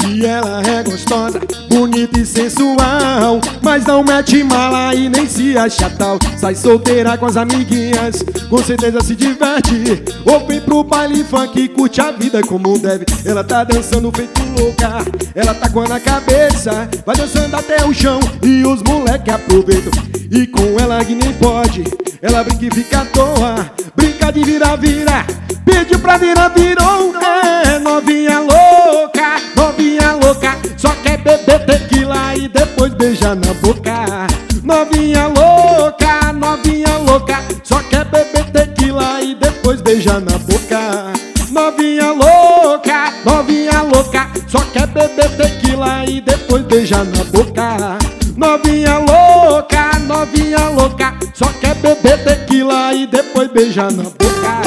E ela é gostosa, bonita e sensual, mas não mete mala e nem se acha tal. Sai solteira com as amiguinhas, com certeza se diverte. Ou vem pro baile funk, curte a vida como deve. Ela tá dançando feito louca, ela tá com a na cabeça, vai dançando até o chão e os moleque aproveitam. E com ela que nem pode, ela brinca e fica à toa. Brinca de vira-vira, pediu pra virar, virou. É novinha louca, novinha louca, só quer beber tequila e depois beijar na boca. Novinha louca, novinha louca, só quer beber tequila e depois beijar na boca. Novinha louca, novinha louca, só quer beber tequila e depois beijar na boca. Novinha louca, novinha louca, só quer beber tequila e depois beijar na boca.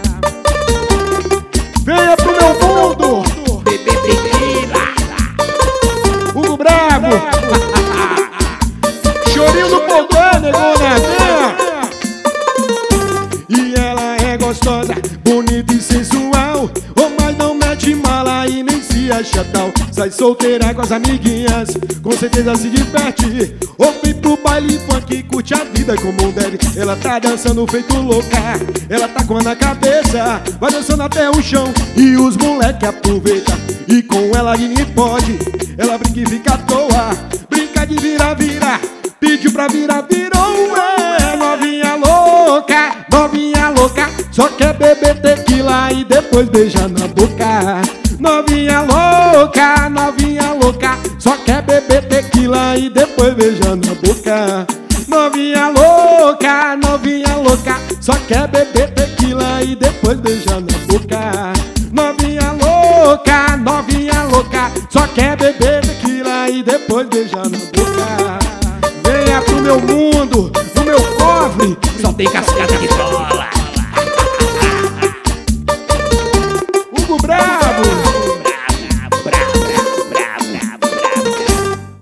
Venha pro meu mundo, Bebê tequila. Hugo Bravo. Chorinho do Pogã, negona. E ela é gostosa, bonita e sensual, mas não mete mala e nem se acha tal. Sai solteira com as amiguinhas, com certeza se diverte. Ou vem pro baile funk, curte a vida como deve. Ela tá dançando feito louca, ela tá com a na cabeça, vai dançando até o chão e os moleque aproveita. E com ela ninguém pode, ela brinca e fica à toa. Brinca de vira-vira, pediu pra virar, virou. É novinha louca, novinha louca, só quer beber tequila e depois beijar na boca. Novinha louca, novinha louca, só quer beber tequila e depois beijar na boca. Novinha louca, novinha louca, só quer beber tequila e depois beijar na boca. Novinha louca, novinha louca, só quer beber tequila e depois beijar na boca. Venha pro meu mundo, no meu cofre, Só tem caçamba.